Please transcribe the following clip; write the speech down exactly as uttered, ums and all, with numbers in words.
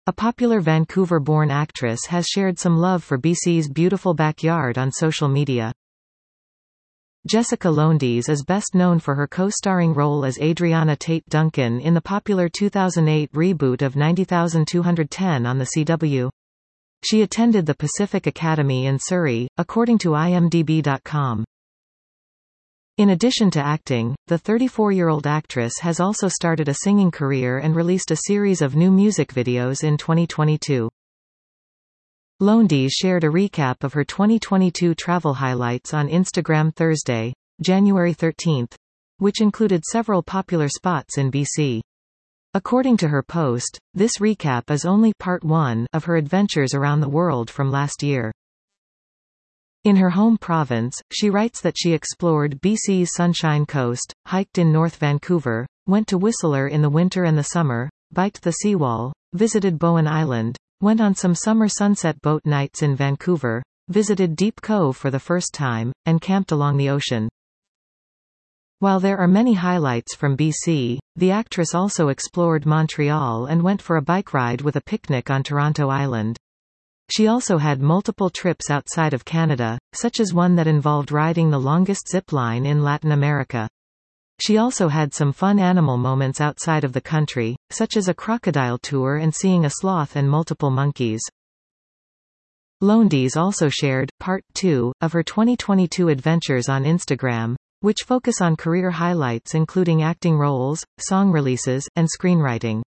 A popular Vancouver-born actress has shared some love for B C's beautiful backyard on social media. Jessica Lowndes is best known for her co-starring role as Adriana Tate Duncan in the popular two thousand eight reboot of ninety thousand two hundred ten on the C W. She attended the Pacific Academy in Surrey, according to I M D B dot com. In addition to acting, the thirty-four-year-old actress has also started a singing career and released a series of new music videos in twenty twenty-two. Lowndes shared a recap of her twenty twenty-two travel highlights on Instagram Thursday, January thirteenth, which included several popular spots in B C. According to her post, this recap is only part one of her adventures around the world from last year. In her home province, she writes that she explored B C's Sunshine Coast, hiked in North Vancouver, went to Whistler in the winter and the summer, biked the seawall, visited Bowen Island, went on some summer sunset boat nights in Vancouver, visited Deep Cove for the first time, and camped along the ocean. While there are many highlights from B C, the actress also explored Montreal and went for a bike ride with a picnic on Toronto Island. She also had multiple trips outside of Canada, such as one that involved riding the longest zip line in Latin America. She also had some fun animal moments outside of the country, such as a crocodile tour and seeing a sloth and multiple monkeys. Lowndes also shared part two of her twenty twenty-two adventures on Instagram, which focus on career highlights including acting roles, song releases, and screenwriting.